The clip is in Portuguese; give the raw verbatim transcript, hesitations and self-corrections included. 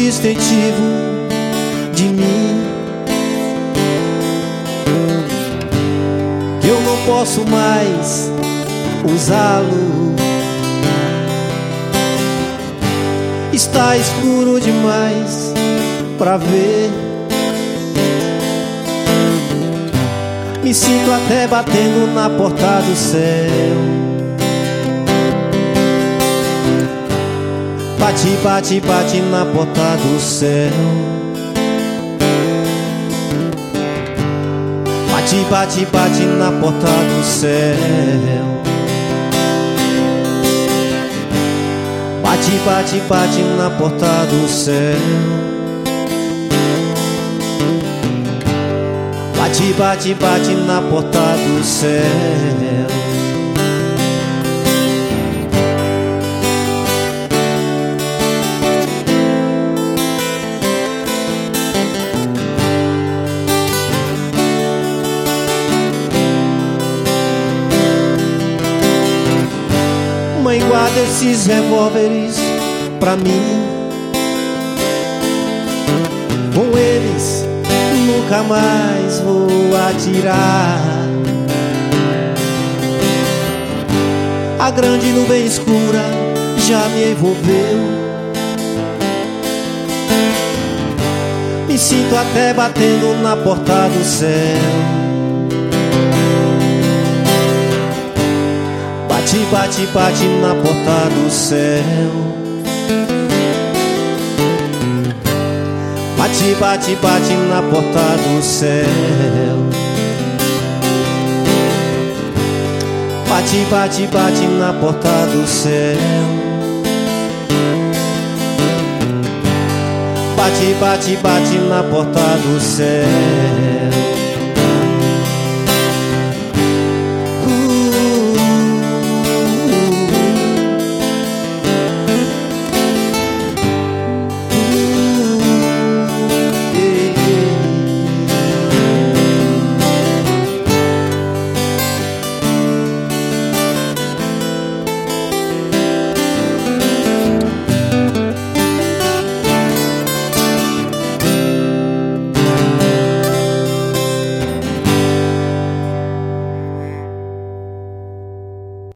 distintivo de mim, que eu não posso mais usá-lo. Está escuro demais pra ver. Me sinto até batendo na porta do céu. Bate, bate, bate na porta do céu. Bate, bate, bate na porta do céu. Bate, bate, bate na porta do céu. Bate, bate, bate na porta do céu. Mãe, guarda esses revólveres pra mim. Com eles nunca mais vou atirar. A grande nuvem escura já me envolveu. Me sinto até batendo na porta do céu. Bate, bate, bate na porta do céu. Bate, bate, bate na porta do céu. Bate, bate, bate na porta do céu. Bate, bate, bate na porta do céu.